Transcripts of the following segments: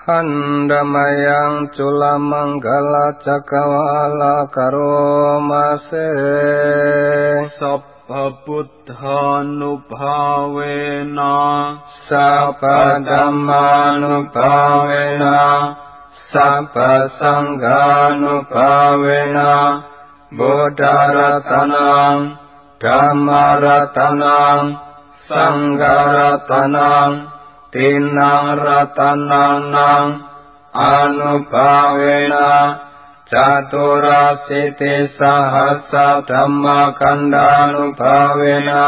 Handamayang Culamanggala Cakawala Karomase Sabba buddhanubhavena Sabba dhammanubhavena Sabba sanghanubhavena Buddharatanang Dhammaratanang Sangharatanang Tinang ratanang anubhavena Caturasiti sahasa dhamma kandanubhavena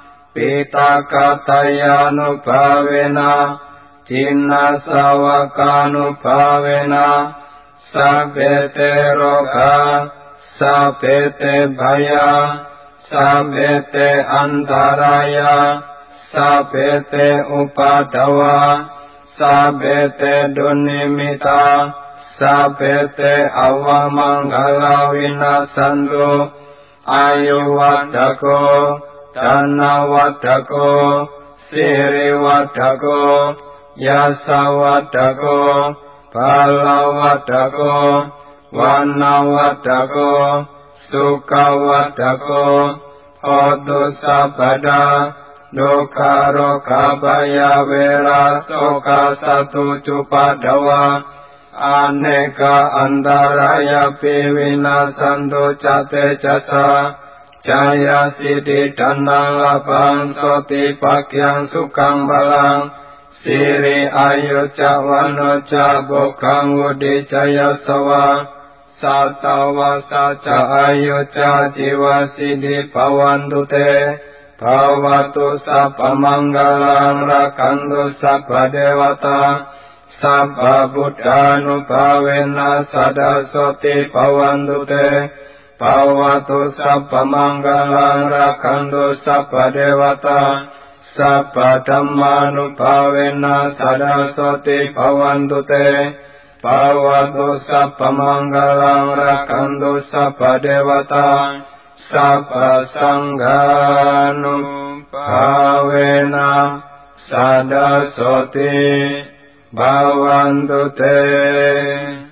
Pitakatayanubhavena Cinna sawakanubhavena Sabete roga Sabete bhaya Sabete antaraya Sabete upadava, sabete dunimita, sabete avamangala vinasandu, ayuvaddhako, dhanavaddhako, sirivaddhako, yasavaddhako, palavaddhako, vannavaddhako, sukavaddhako, hotu sabada, Dukkha roka baya vera soka satu cupadawa aneka antaraya pivina santu cate jasa jaya siddhi dhanang labang soti pakyang sukang balang siri ayu cawano cabokang wudi jaya sawa satawa saca ayu ca jiwa siddhi pawantute Bhavatu sabba manggalang rakantu sabba dewata sabba buddhanubhavena sadasoti bhavantute Bhavatu sabba manggalang rakantu sabba dewata sabba dhammanubhavena sadasoti bhavantute Bhavatu sabba manggalang rakantu sabba dewata Sabba sanghanubhavena sadasoti bhavantute